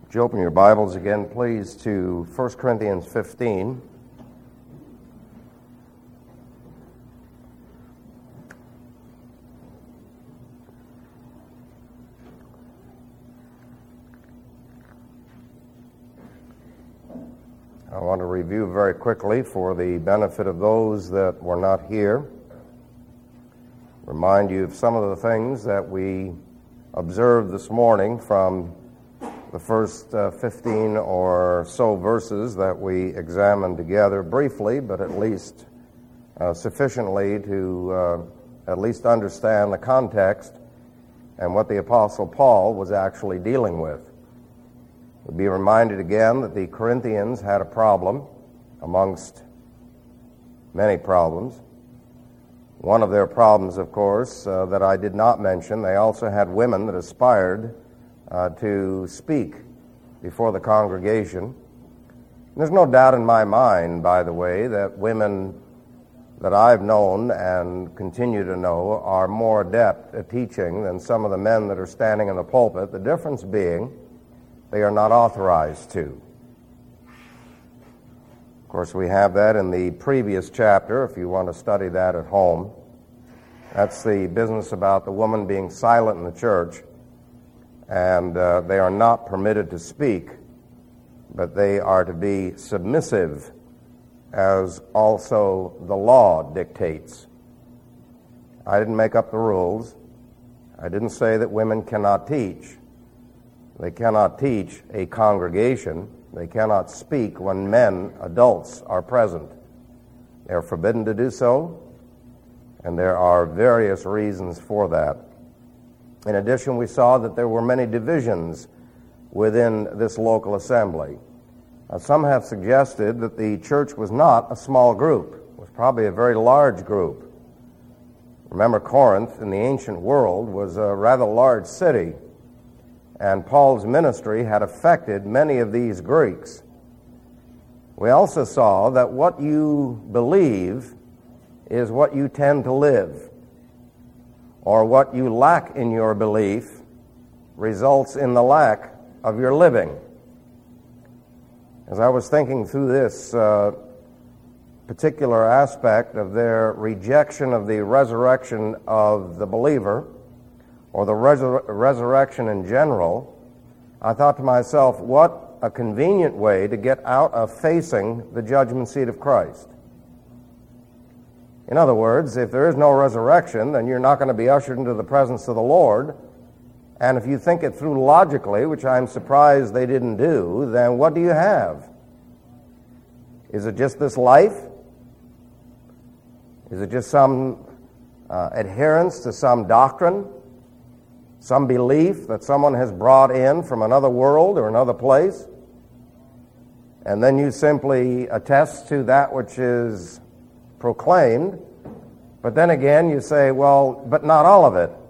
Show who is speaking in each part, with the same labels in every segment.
Speaker 1: Would you open your Bibles again, please, to 1 Corinthians 15. I want to review very quickly for the benefit of those that were not here. Remind you of some of the things that we observed this morning from the first 15 or so verses that we examined together briefly, but at least sufficiently to at least understand the context and what the Apostle Paul was actually dealing with. We'll be reminded again that the Corinthians had a problem amongst many problems. One of their problems, of course, that I did not mention, they also had women that aspired to speak before the congregation. And there's no doubt in my mind, by the way, that women that I've known and continue to know are more adept at teaching than some of the men that are standing in the pulpit, the difference being they are not authorized to. Of course, we have that in the previous chapter, if you want to study that at home. That's the business about the woman being silent in the church, and they are not permitted to speak, but they are to be submissive, as also the law dictates. I didn't make up the rules. I didn't say that women cannot teach. They cannot teach a congregation. They cannot speak when men, adults, are present. They are forbidden to do so, and there are various reasons for that. In addition, we saw that there were many divisions within this local assembly. Some have suggested that the church was not a small group. It was probably a very large group. Remember, Corinth in the ancient world was a rather large city, and Paul's ministry had affected many of these Greeks. We also saw that what you believe is what you tend to live, or what you lack in your belief results in the lack of your living. As I was thinking through this particular aspect of their rejection of the resurrection of the believer, or the resurrection in general, I thought to myself, what a convenient way to get out of facing the judgment seat of Christ. In other words, if there is no resurrection, then you're not going to be ushered into the presence of the Lord. And if you think it through logically, which I'm surprised they didn't do, then what do you have? Is it just this life? Is it just some adherence to some doctrine? Some belief that someone has brought in from another world or another place? And then you simply attest to that which is proclaimed, but then again you say, well, but not all of it.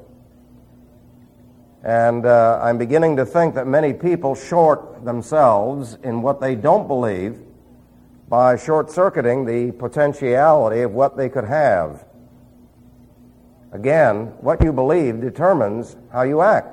Speaker 1: And I'm beginning to think that many people short themselves in what they don't believe by short-circuiting the potentiality of what they could have. Again, what you believe determines how you act.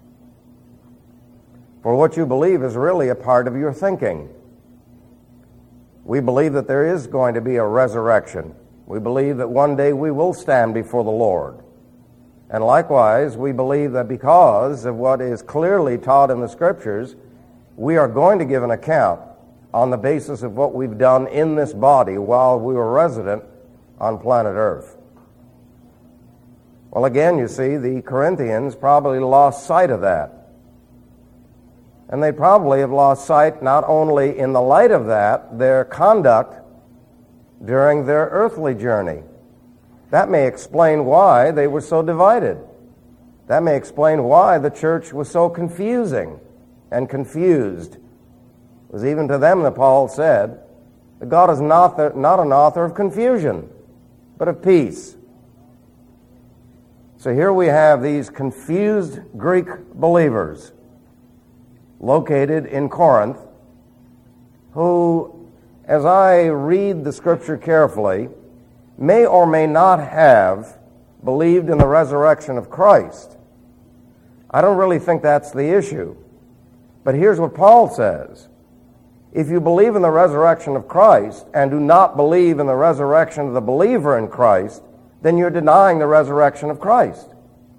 Speaker 1: For what you believe is really a part of your thinking. We believe that there is going to be a resurrection. We believe that one day we will stand before the Lord. And likewise, we believe that because of what is clearly taught in the Scriptures, we are going to give an account on the basis of what we've done in this body while we were resident on planet Earth. Well, again, you see, the Corinthians probably lost sight of that. And they probably have lost sight not only in the light of that, their conduct during their earthly journey. That may explain why they were so divided. That may explain why the church was so confusing and confused. It was even to them that Paul said that God is not an author of confusion, but of peace. So here we have these confused Greek believers located in Corinth, who, as I read the Scripture carefully, may or may not have believed in the resurrection of Christ. I don't really think that's the issue. But here's what Paul says. If you believe in the resurrection of Christ and do not believe in the resurrection of the believer in Christ, then you're denying the resurrection of Christ.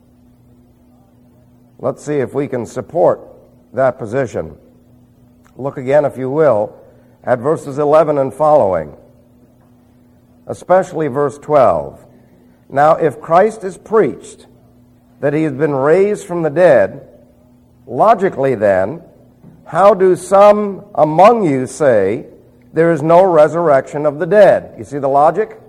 Speaker 1: Let's see if we can support that position. Look again, if you will, at verses 11 and following, especially verse 12. Now, if Christ is preached that he has been raised from the dead, logically then, how do some among you say there is no resurrection of the dead? You see the logic?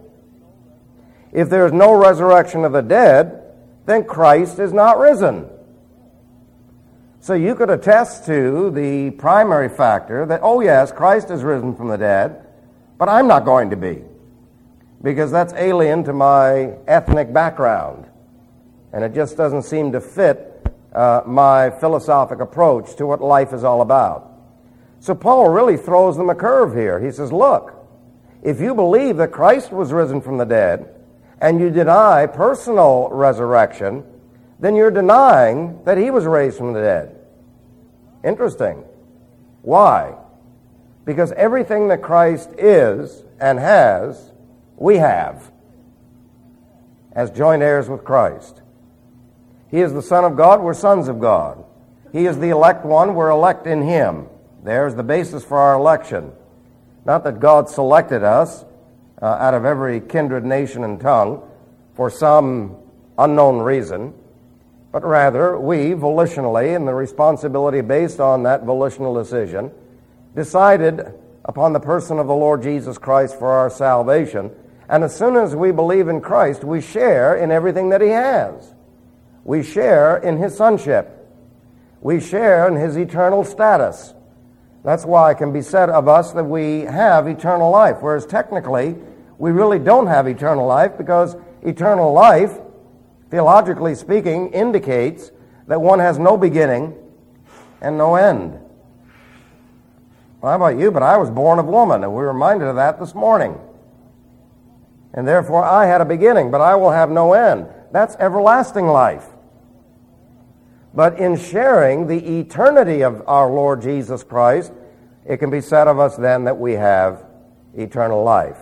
Speaker 1: If there is no resurrection of the dead, then Christ is not risen. So you could attest to the primary factor that, oh yes, Christ is risen from the dead, but I'm not going to be, because that's alien to my ethnic background, and it just doesn't seem to fit my philosophic approach to what life is all about. So Paul really throws them a curve here. He says, look, if you believe that Christ was risen from the dead, and you deny personal resurrection, then you're denying that he was raised from the dead. Interesting. Why? Because everything that Christ is and has, we have, as joint heirs with Christ. He is the Son of God, we're sons of God. He is the elect one, we're elect in him. There's the basis for our election. Not that God selected us out of every kindred, nation, and tongue for some unknown reason, but rather we volitionally, and the responsibility based on that volitional decision, decided upon the person of the Lord Jesus Christ for our salvation. And as soon as we believe in Christ, we share in everything that he has. We share in his sonship. We share in his eternal status. That's why it can be said of us that we have eternal life, whereas technically we really don't have eternal life, because eternal life, theologically speaking, indicates that one has no beginning and no end. Well, how about you? But I was born of woman, and we were reminded of that this morning. And therefore I had a beginning, but I will have no end. That's everlasting life. But in sharing the eternity of our Lord Jesus Christ, it can be said of us then that we have eternal life.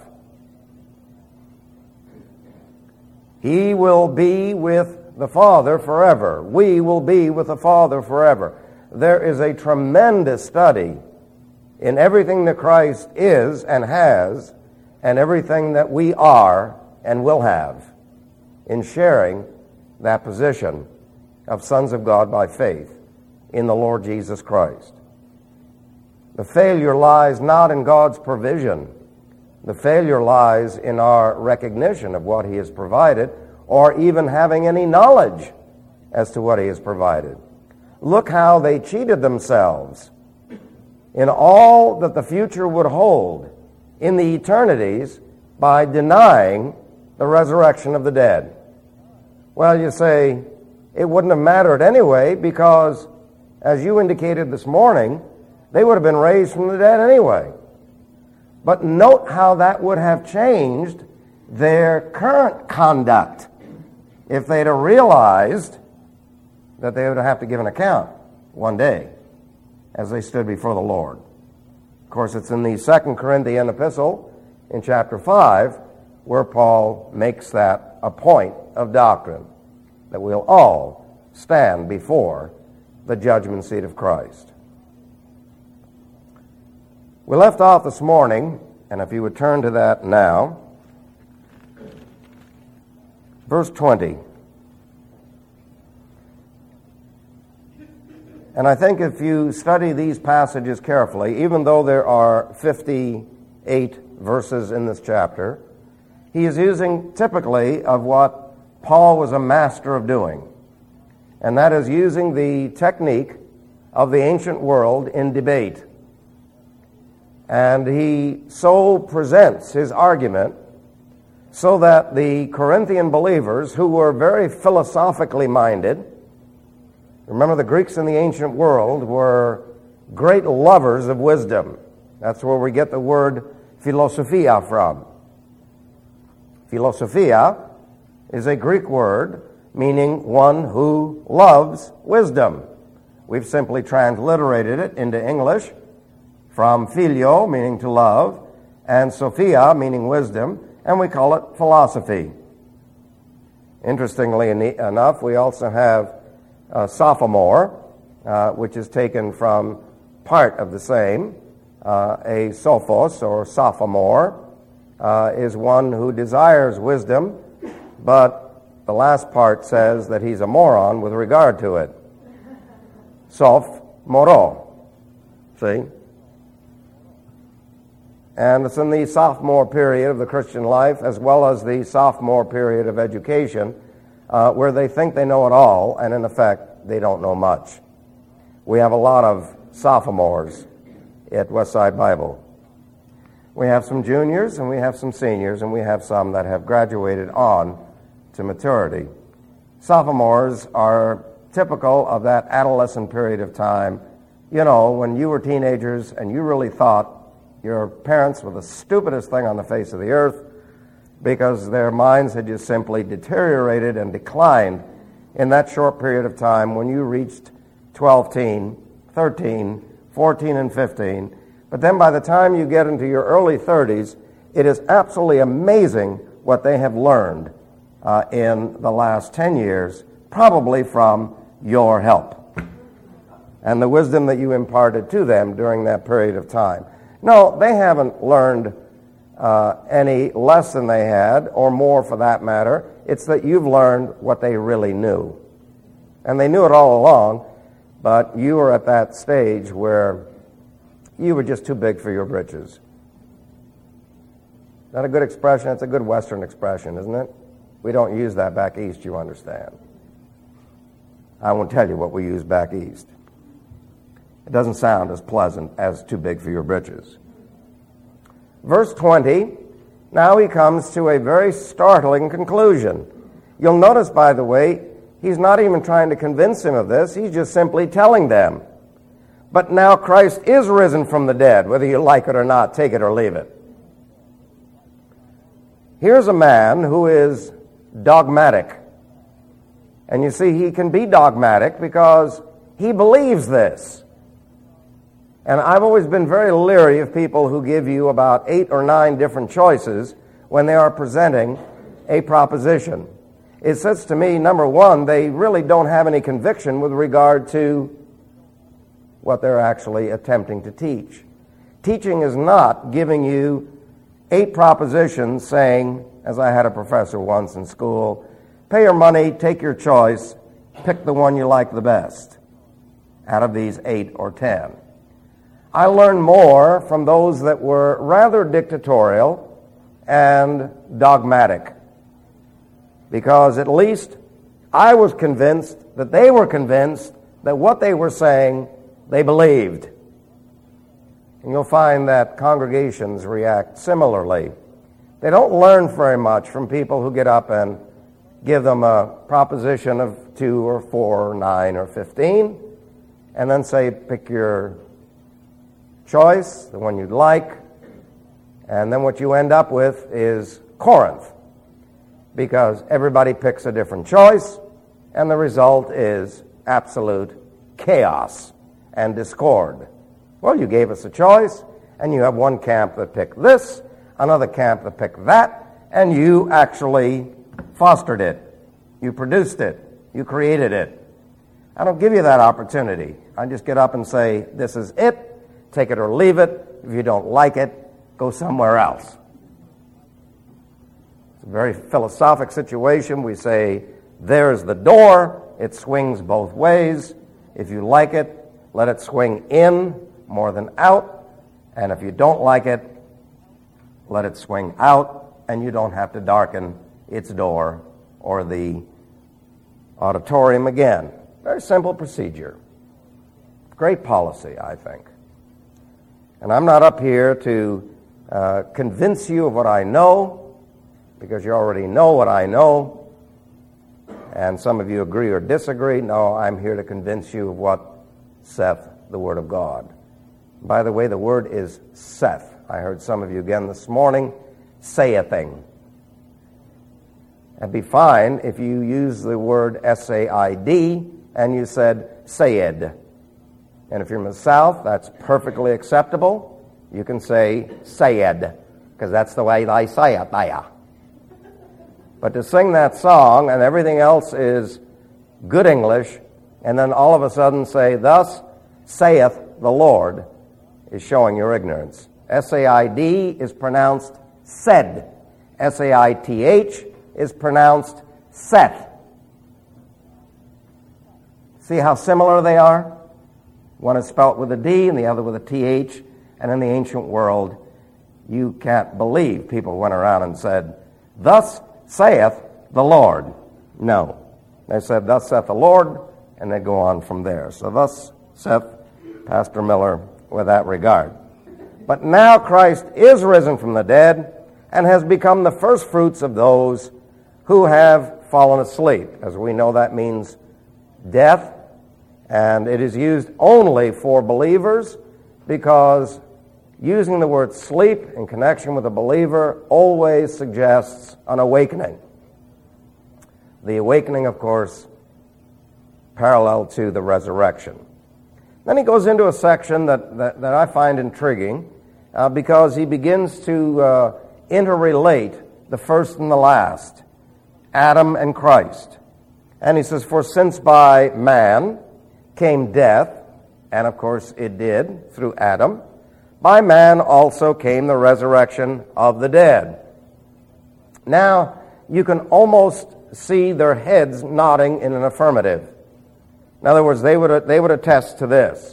Speaker 1: He will be with the Father forever. We will be with the Father forever. There is a tremendous study in everything that Christ is and has, and everything that we are and will have, in sharing that position of sons of God by faith in the Lord Jesus Christ. The failure lies not in God's provision. The failure lies in our recognition of what he has provided, or even having any knowledge as to what he has provided. Look how they cheated themselves in all that the future would hold in the eternities by denying the resurrection of the dead. Well, you say, it wouldn't have mattered anyway, because, as you indicated this morning, they would have been raised from the dead anyway. But note how that would have changed their current conduct if they'd have realized that they would have to give an account one day as they stood before the Lord. Of course, it's in the 2 Corinthian epistle in chapter 5 where Paul makes that a point of doctrine, that we'll all stand before the judgment seat of Christ. We left off this morning, and if you would turn to that now, verse 20. And I think if you study these passages carefully, even though there are 58 verses in this chapter, he is using typically of what Paul was a master of doing, and that is using the technique of the ancient world in debate. And he so presents his argument so that the Corinthian believers, who were very philosophically minded, remember the Greeks in the ancient world were great lovers of wisdom. That's where we get the word philosophia from. Philosophia is a Greek word meaning one who loves wisdom, We've simply transliterated it into English from filio, meaning to love, and Sophia, meaning wisdom, and we call it philosophy. Interestingly enough, we also have sophomore, which is taken from part of the same. A sophos, or sophomore, is one who desires wisdom, but the last part says that he's a moron with regard to it. Soph moro. See? And it's in the sophomore period of the Christian life, as well as the sophomore period of education, where they think they know it all, and in effect, they don't know much. We have a lot of sophomores at Westside Bible. We have some juniors, and we have some seniors, and we have some that have graduated on to maturity. Sophomores are typical of that adolescent period of time, you know, when you were teenagers and you really thought your parents were the stupidest thing on the face of the earth because their minds had just simply deteriorated and declined in that short period of time when you reached 12, 13, 14, and 15. But then by the time you get into your early 30s, it is absolutely amazing what they have learned in the last 10 years, probably from your help and the wisdom that you imparted to them during that period of time. No, they haven't learned any less than they had, or more for that matter. It's that you've learned what they really knew. And they knew it all along, but you were at that stage where you were just too big for your britches. Is that a good expression? It's a good Western expression, isn't it? We don't use that back east, you understand. I won't tell you what we use back east. It doesn't sound as pleasant as too big for your britches. Verse 20, now he comes to a very startling conclusion. You'll notice, by the way, he's not even trying to convince him of this. He's just simply telling them. But now Christ is risen from the dead, whether you like it or not, take it or leave it. Here's a man who is dogmatic. And you see, he can be dogmatic because he believes this. And I've always been very leery of people who give you about 8 or 9 different choices when they are presenting a proposition. It says to me, number one, they really don't have any conviction with regard to what they're actually attempting to teach. Teaching is not giving you 8 propositions saying, as I had a professor once in school, pay your money, take your choice, pick the one you like the best out of these 8 or 10. I learned more from those that were rather dictatorial and dogmatic, because at least I was convinced that they were convinced that what they were saying, they believed. And you'll find that congregations react similarly. They don't learn very much from people who get up and give them a proposition of 2 or 4 or 9 or 15, and then say, pick your choice, the one you'd like, and then what you end up with is Corinth, because everybody picks a different choice, and the result is absolute chaos and discord. Well, you gave us a choice, and you have one camp that picked this, another camp that picked that, and you actually fostered it. You produced it. You created it. I don't give you that opportunity. I just get up and say, this is it. Take it or leave it. If you don't like it, go somewhere else. It's a very philosophic situation. We say, there's the door. It swings both ways. If you like it, let it swing in more than out. And if you don't like it, let it swing out, and you don't have to darken its door or the auditorium again. Very simple procedure. Great policy, I think. And I'm not up here to convince you of what I know, because you already know what I know, and some of you agree or disagree. No, I'm here to convince you of what saith the Word of God. By the way, the word is saith. I heard some of you again this morning say a thing. It'd be fine if you use the word S-A-I-D and you said sayed. And if you're from the South, that's perfectly acceptable. You can say said, because that's the way they say it there. But to sing that song and everything else is good English, and then all of a sudden say, thus saith the Lord, is showing your ignorance. S-A-I-D is pronounced said. S-A-I-T-H is pronounced Seth. See how similar they are? One is spelt with a D and the other with a T-H. And in the ancient world, you can't believe people went around and said, thus saith the Lord. No. They said, thus saith the Lord, and they go on from there. So thus saith Pastor Miller with that regard. But now Christ is risen from the dead and has become the first fruits of those who have fallen asleep. As we know, that means death, and it is used only for believers because using the word sleep in connection with a believer always suggests an awakening. The awakening, of course, parallel to the resurrection. Then he goes into a section that I find intriguing because he begins to interrelate the first and the last, Adam and Christ. And he says, for since by man came death, and of course it did through Adam, by man also came the resurrection of the dead. Now, you can almost see their heads nodding in an affirmative. In other words, they would attest to this.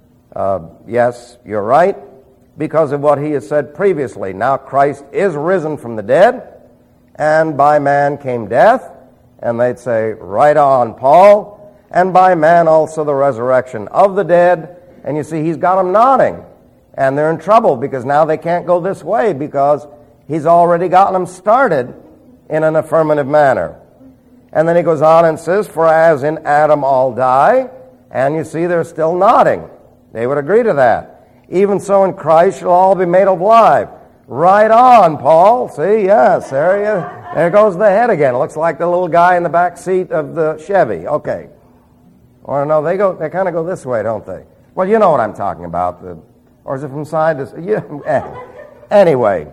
Speaker 1: Yes, you're right, because of what he has said previously. Now Christ is risen from the dead, and by man came death. And they'd say, right on, Paul. And by man also the resurrection of the dead. And you see, he's got them nodding. And they're in trouble because now they can't go this way because he's already gotten them started in an affirmative manner. And then he goes on and says, for as in Adam all die, and you see they're still nodding. They would agree to that. Even so in Christ shall all be made alive. Right on, Paul. See, yes, there goes the head again. It looks like the little guy in the back seat of the Chevy. Okay. Or no, they kind of go this way, don't they? Well, you know what I'm talking about. Or is it from side to side? Yeah. Anyway.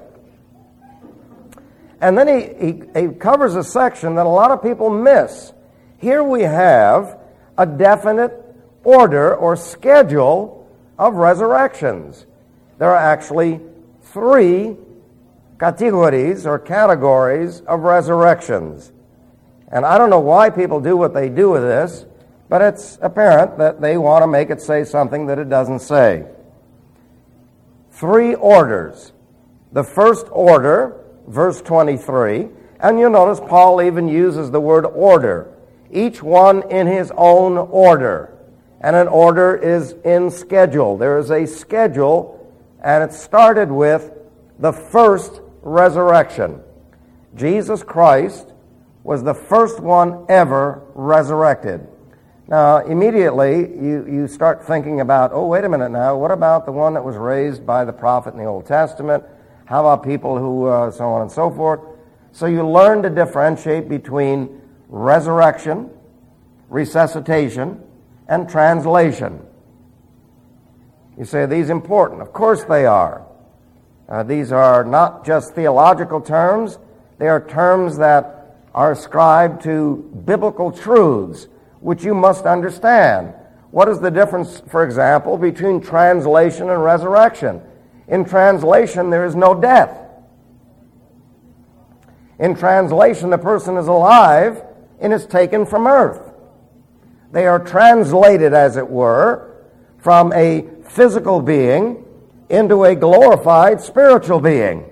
Speaker 1: And then he covers a section that a lot of people miss. Here we have a definite order or schedule of resurrections. There are actually 3 categories or categories of resurrections. And I don't know why people do what they do with this, but it's apparent that they want to make it say something that it doesn't say. 3 orders. The first order, verse 23, and you'll notice Paul even uses the word order. Each one in his own order. And an order is in schedule. There is a schedule, and it started with the first resurrection. Jesus Christ was the first one ever resurrected. Now, immediately, you start thinking about, oh, wait a minute now, what about the one that was raised by the prophet in the Old Testament? How about people who, so on and so forth? So you learn to differentiate between resurrection, resuscitation, and translation. You say, are these important? Of course they are. These are not just theological terms. They are terms that are ascribed to biblical truths, which you must understand. What is the difference, for example, between translation and resurrection? In translation, there is no death. In translation, the person is alive and is taken from earth. They are translated, as it were, from a physical being into a glorified spiritual being.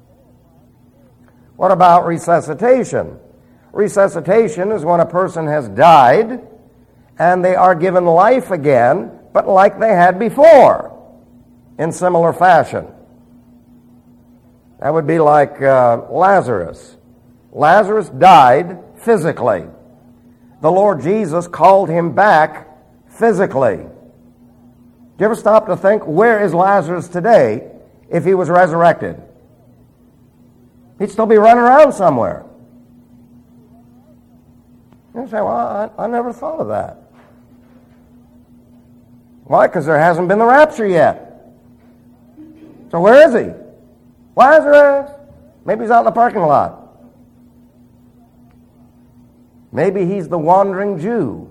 Speaker 1: What about resuscitation? Resuscitation is when a person has died and they are given life again, but like they had before, in similar fashion. That would be like Lazarus. Lazarus died physically. The Lord Jesus called him back physically. Do you ever stop to think, where is Lazarus today if he was resurrected? He'd still be running around somewhere. You say, well, I never thought of that. Why? Because there hasn't been the rapture yet. So where is he? Lazarus! Maybe he's out in the parking lot. Maybe he's the wandering Jew.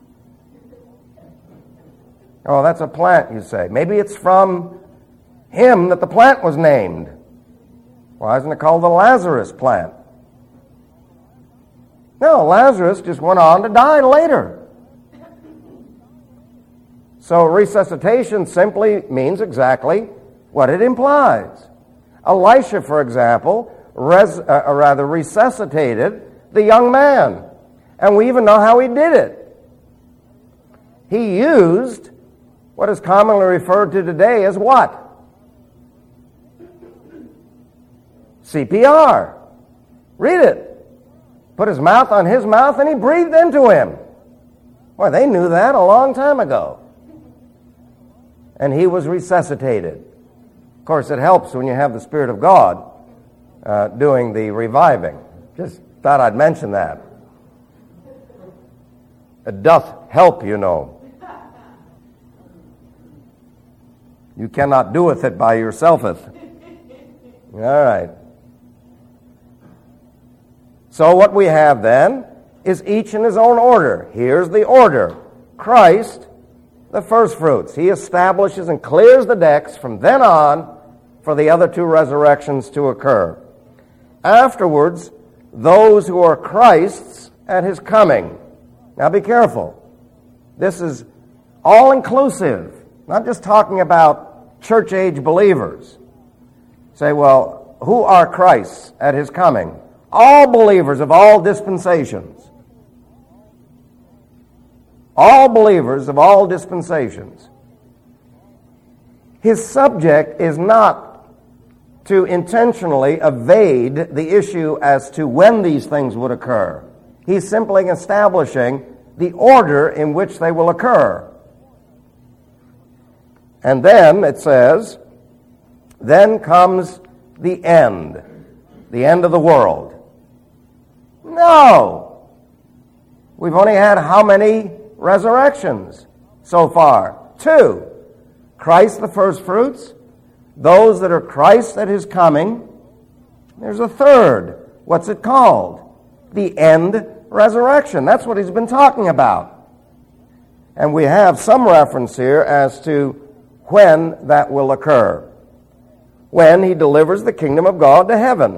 Speaker 1: Oh, that's a plant, you say. Maybe it's from him that the plant was named. Why isn't it called the Lazarus plant? No, Lazarus just went on to die later. So resuscitation simply means exactly what it implies. Elisha, for example, resuscitated the young man. And we even know how he did it. He used what is commonly referred to today as what? CPR. Read it. Put his mouth on his mouth and he breathed into him. Well, they knew that a long time ago. And he was resuscitated. Of course, it helps when you have the Spirit of God doing the reviving. Just thought I'd mention that. It doth help, you know. You cannot doeth it by yourselfeth. All right. So what we have then is each in his own order. Here's the order. Christ, the first fruits. He establishes and clears the decks from then on for the other two resurrections to occur. Afterwards, those who are Christ's at his coming. Now be careful. This is all-inclusive. Not just talking about church-age believers. Say, well, who are Christ's at his coming? All believers of all dispensations. All believers of all dispensations. His subject is not to intentionally evade the issue as to when these things would occur. He's simply establishing the order in which they will occur. And then it says, then comes the end of the world. No! We've only had how many resurrections so far? 2. Christ the first fruits, those that are Christ at his coming. There's a third. What's it called? The end resurrection. That's what he's been talking about. And we have some reference here as to when that will occur. When he delivers the kingdom of God to heaven.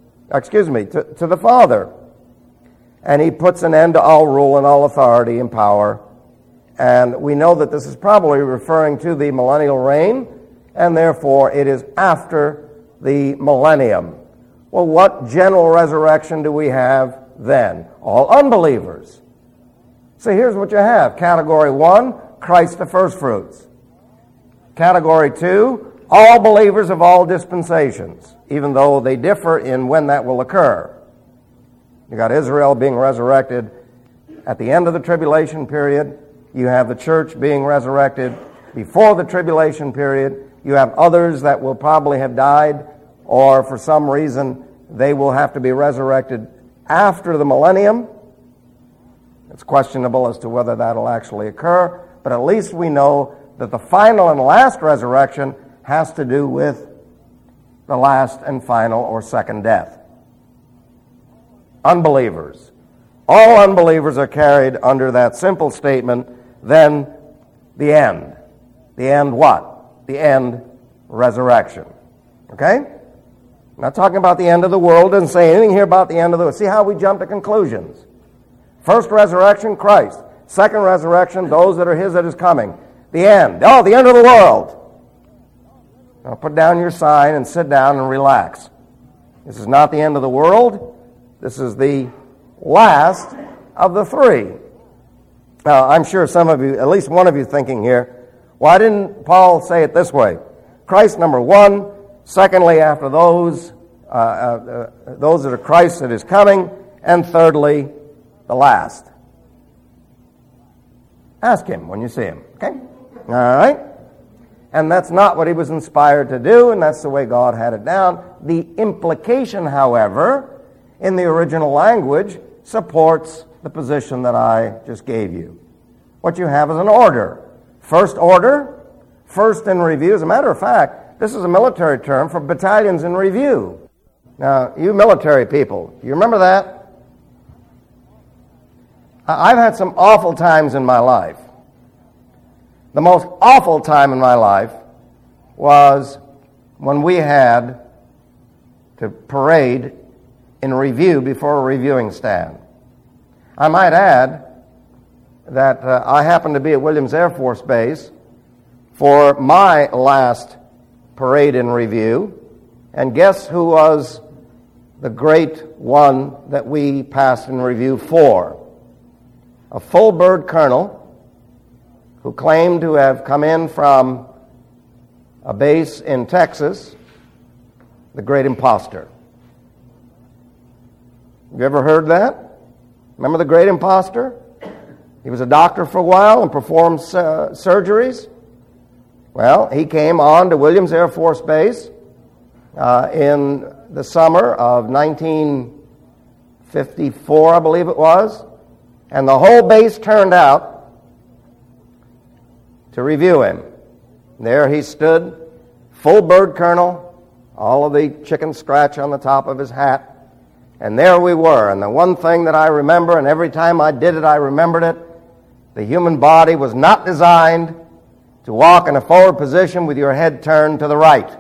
Speaker 1: To the Father. And he puts an end to all rule and all authority and power. And we know that this is probably referring to the millennial reign, and therefore it is after the millennium. Well, what general resurrection do we have then? All unbelievers. So here's what you have. Category 1, Christ the first fruits. Category 2, all believers of all dispensations, even though they differ in when that will occur. You got Israel being resurrected at the end of the tribulation period. You have the church being resurrected before the tribulation period. You have others that will probably have died, or for some reason they will have to be resurrected after the millennium. It's questionable as to whether that'll actually occur, but at least we know that the final and last resurrection has to do with the last and final or second death. Unbelievers. All unbelievers are carried under that simple statement, then the end. The end what? The end resurrection. Okay? I'm not talking about the end of the world. Doesn't say anything here about the end of the world. See how we jump to conclusions. First resurrection, Christ. Second resurrection, those that are his that is coming. The end. Oh, the end of the world. Now put down your sign and sit down and relax. This is not the end of the world. This is the last of the three. Now, I'm sure some of you, at least one of you thinking here, why didn't Paul say it this way? Christ, number 1. Secondly, after those that are Christ that is coming. And thirdly, the last. Ask him when you see him, okay? All right? And that's not what he was inspired to do, and that's the way God had it down. The implication, however, in the original language, supports the position that I just gave you. What you have is an order. First order, first in review. As a matter of fact, this is a military term for battalions in review. Now, you military people, you remember that? I've had some awful times in my life. The most awful time in my life was when we had to parade in review before a reviewing stand. I might add that I happened to be at Williams Air Force Base for my last parade in review, and guess who was the great one that we passed in review for? A full bird colonel who claimed to have come in from a base in Texas, the great imposter. Have you ever heard that? Remember the great imposter? He was a doctor for a while and performed surgeries. Well, he came on to Williams Air Force Base in the summer of 1954, I believe it was, and the whole base turned out to review him. There he stood, full bird colonel, all of the chicken scratch on the top of his hat, and there we were. And the one thing that I remember, and every time I did it, I remembered it, the human body was not designed to walk in a forward position with your head turned to the right.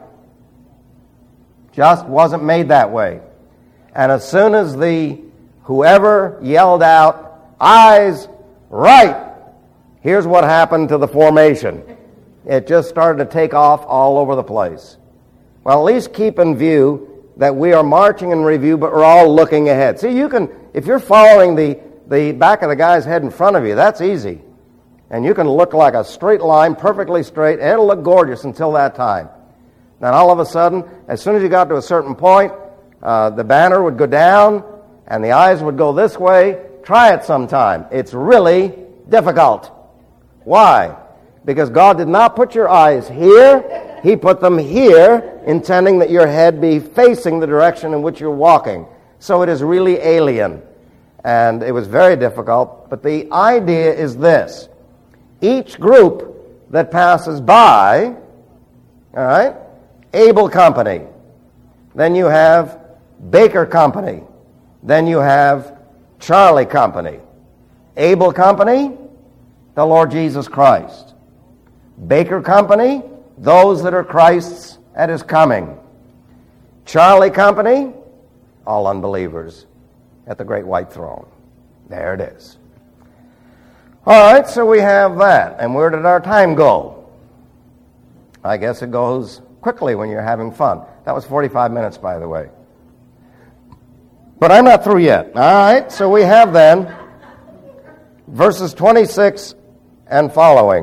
Speaker 1: Just wasn't made that way. And as soon as whoever yelled out, "Eyes right," here's what happened to the formation. It just started to take off all over the place. Well, at least keep in view that we are marching in review, but we're all looking ahead. See, you can, if you're following the back of the guy's head in front of you, that's easy. And you can look like a straight line, perfectly straight, and it'll look gorgeous until that time. Then all of a sudden, as soon as you got to a certain point, the banner would go down, and the eyes would go this way. Try it sometime. It's really difficult. Why? Because God did not put your eyes here. He put them here, intending that your head be facing the direction in which you're walking. So it is really alien. And it was very difficult. But the idea is this. Each group that passes by, all right, Able Company. Then you have Baker Company. Then you have Charlie Company. Able Company, the Lord Jesus Christ. Baker Company, those that are Christ's at his coming. Charlie Company, all unbelievers at the great white throne. There it is. All right, so we have that. And where did our time go? I guess it goes quickly when you're having fun. That was 45 minutes, by the way. But I'm not through yet. All right, so we have then verses 26 and following.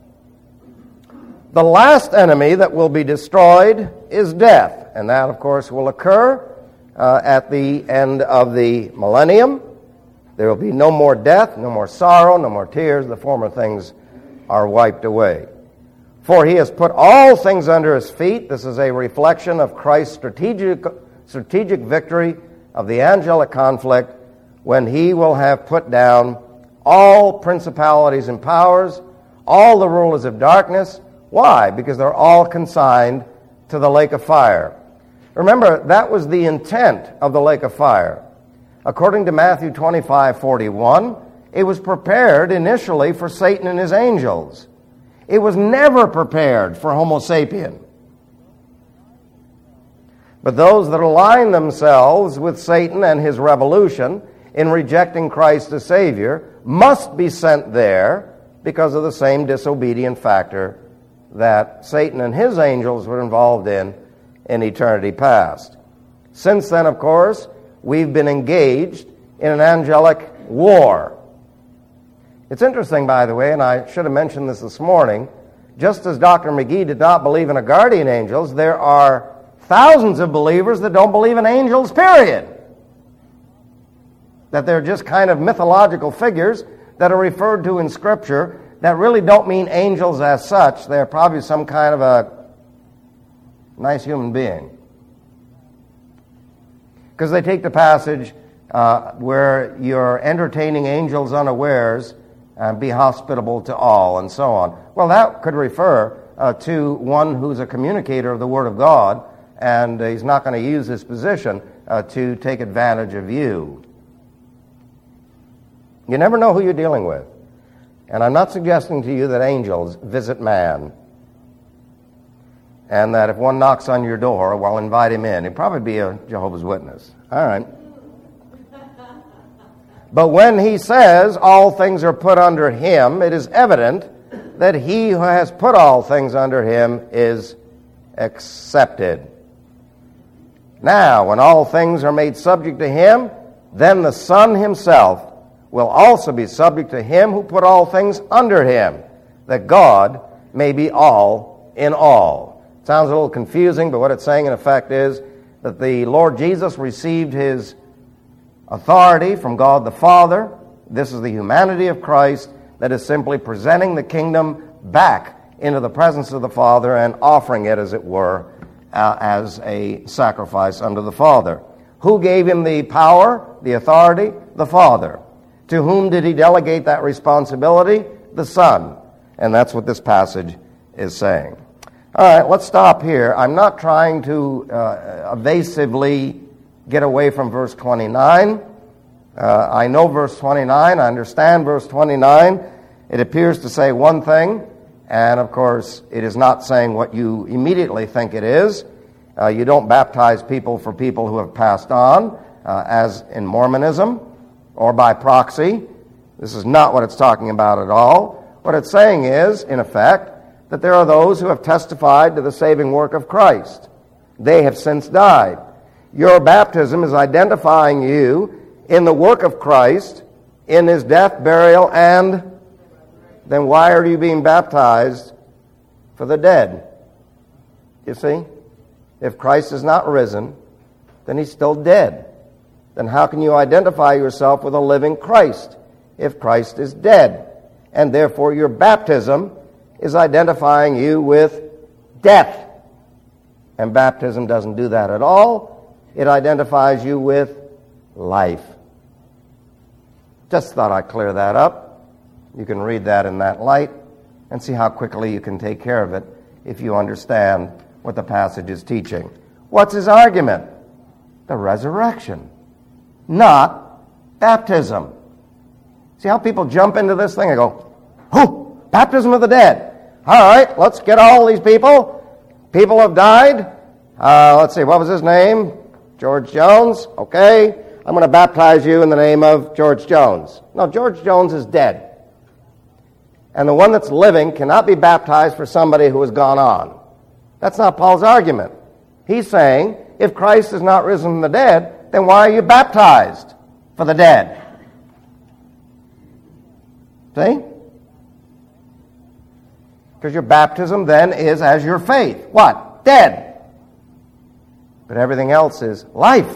Speaker 1: The last enemy that will be destroyed is death. And that, of course, will occur at the end of the millennium. There will be no more death, no more sorrow, no more tears. The former things are wiped away. For he has put all things under his feet. This is a reflection of Christ's strategic victory of the angelic conflict when he will have put down all principalities and powers, all the rulers of darkness. Why? Because they're all consigned to the lake of fire. Remember, that was the intent of the lake of fire. According to Matthew 25:41, it was prepared initially for Satan and his angels. It was never prepared for Homo sapien. But those that align themselves with Satan and his revolution in rejecting Christ as Savior must be sent there because of the same disobedient factor that Satan and his angels were involved in eternity past. Since then, of course, we've been engaged in an angelic war. It's interesting, by the way, and I should have mentioned this morning, just as Dr. McGee did not believe in a guardian angels, there are thousands of believers that don't believe in angels, period. That they're just kind of mythological figures that are referred to in Scripture that really don't mean angels as such. They're probably some kind of a nice human being. Because they take the passage where you're entertaining angels unawares and be hospitable to all, and so on. Well, that could refer to one who's a communicator of the Word of God, and he's not going to use his position to take advantage of you. You never know who you're dealing with. And I'm not suggesting to you that angels visit man, and that if one knocks on your door, well, invite him in. He'd probably be a Jehovah's Witness. All right. But when he says all things are put under him, it is evident that he who has put all things under him is accepted. Now, when all things are made subject to him, then the Son himself will also be subject to him who put all things under him, that God may be all in all. Sounds a little confusing, but what it's saying in effect is that the Lord Jesus received his authority from God the Father. This is the humanity of Christ that is simply presenting the kingdom back into the presence of the Father and offering it, as it were, as a sacrifice unto the Father. Who gave him the power, the authority? The Father. To whom did he delegate that responsibility? The Son. And that's what this passage is saying. All right, let's stop here. I'm not trying to evasively get away from verse 29. I know verse 29. I understand verse 29. It appears to say one thing, and of course, it is not saying what you immediately think it is. You don't baptize people for people who have passed on, as in Mormonism, or by proxy. This is not what it's talking about at all. What it's saying is, in effect, that there are those who have testified to the saving work of Christ. They have since died. Your baptism is identifying you in the work of Christ, in his death, burial, and then why are you being baptized for the dead? You see? If Christ is not risen, then he's still dead. Then how can you identify yourself with a living Christ if Christ is dead? And therefore your baptism is identifying you with death. And baptism doesn't do that at all. It identifies you with life. Just thought I'd clear that up. You can read that in that light and see how quickly you can take care of it if you understand what the passage is teaching. What's his argument? The resurrection, not baptism. See how people jump into this thing and go, "Who? Baptism of the dead. All right, let's get all these people. People have died. Let's see, what was his name? George Jones. Okay, I'm going to baptize you in the name of George Jones." No, George Jones is dead. And the one that's living cannot be baptized for somebody who has gone on. That's not Paul's argument. He's saying, if Christ is not risen from the dead, then why are you baptized for the dead? See? Because your baptism then is as your faith. What? Dead. But everything else is life.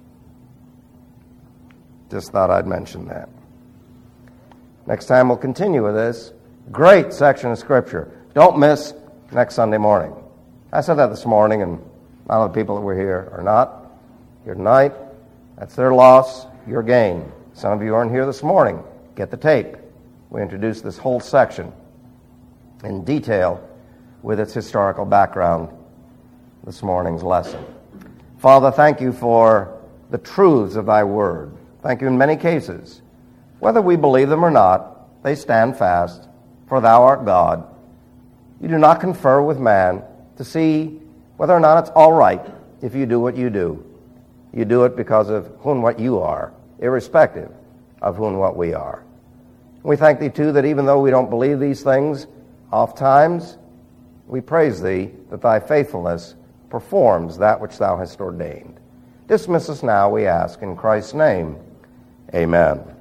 Speaker 1: Just thought I'd mention that. Next time we'll continue with this great section of Scripture. Don't miss next Sunday morning. I said that this morning, and a lot of the people that were here are not here tonight. That's their loss, your gain. Some of you aren't here this morning. Get the tape. We introduced this whole section in detail with its historical background this morning's lesson. Father, thank you for the truths of thy word. Thank you in many cases. Whether we believe them or not, they stand fast, for thou art God. You do not confer with man to see whether or not it's all right if you do what you do. You do it because of who and what you are, irrespective of who and what we are. We thank thee, too, that even though we don't believe these things oft times, we praise thee that thy faithfulness performs that which thou hast ordained. Dismiss us now, we ask, in Christ's name. Amen.